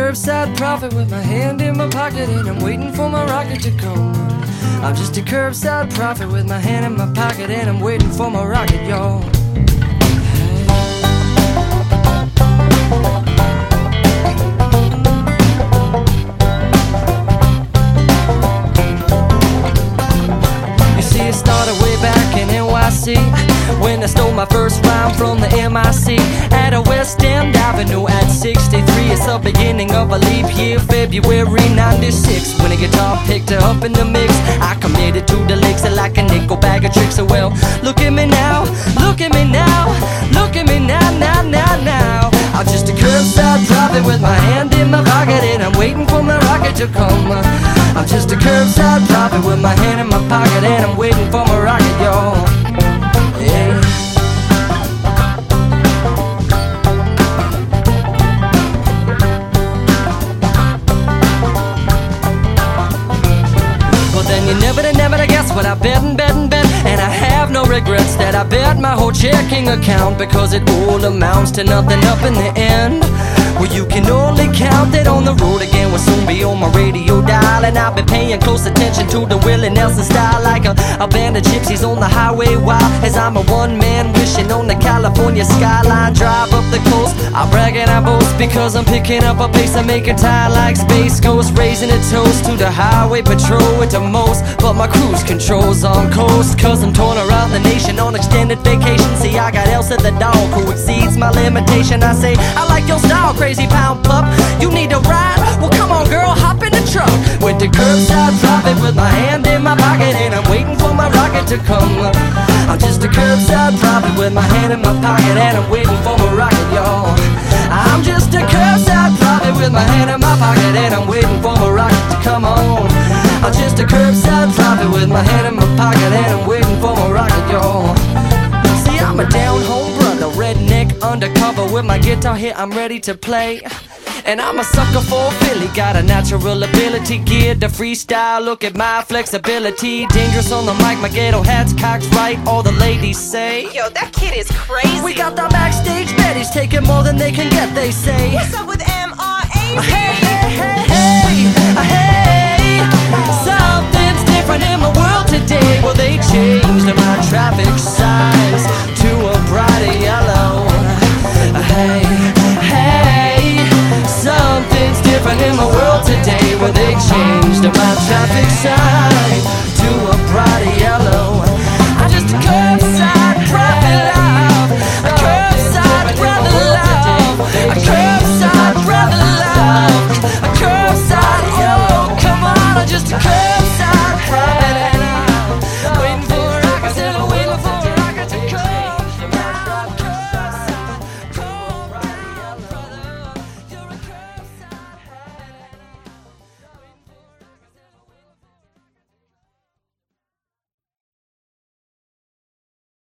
curbside prophet with my hand in my pocket and I'm waiting for my rocket to come. I'm just a curbside prophet with my hand in my pocket and I'm waiting for my rocket, y'all. You see, it started way back in NYC when I stole my first rhyme from the MIC at a West End Avenue at 63. It's the beginning of a leap year, February 96. When a guitar picked her up in the mix, I committed to the licks like a nickel bag of tricks. So well, look at me now, look at me now, look at me now, now, now, now. I'm just a curbside prophet with my hand in my pocket and I'm waiting for my rocket to come. I'm just a curbside prophet with my hand in my pocket and I'm waiting for my rocket, y'all. Yeah. Well then you never guess what I bet and bet and bet. And I have no regrets that I bet my whole checking account, because it all amounts to nothing up in the end. Well, you can only count that on the road again will soon be on my radio dial. And I've been paying close attention to the Willie Nelson style, like a band of gypsies on the highway wild, as I'm a one-man wishing on the California skyline. Drive up the coast, I brag and I boast, because I'm picking up a pace and making time like Space Ghost, raising a toast to the highway patrol at the most. But my cruise control's on coast, cause I'm torn around the nation on extended vacation. See, I got Elsa the dog who exceeds my limitation. I say, I like your style, crazy pound pup. You need a ride? Well, come on, girl, hop in the truck. With the curbside prophet with my hand in my pocket and I'm waiting for my rocket to come. I'm just a curbside prophet with my hand in my pocket and I'm waiting for my rocket, y'all. I'm just a curbside prophet with my hand in my pocket and I'm waiting for my rocket to come on. I'm just a curbside prophet with my hand in my pocket and I'm waiting for my rocket, y'all. See, I'm a down-home brother, redneck undercover. With my guitar here, I'm ready to play. And I'm a sucker for Philly, got a natural ability, geared to freestyle. Look at my flexibility, dangerous on the mic, my ghetto hat's cocked right. All the ladies say, yo, that kid is crazy. We got the backstage baddies taking more than they can get, they say. What's up with MRA? Hey, hey, hey, hey, hey. Something's different in my world today. Well, they changed my traffic signs to a brighter yellow. Hey, hey. Something's different in my world today. Well, they changed my traffic sign to a brighter yellow.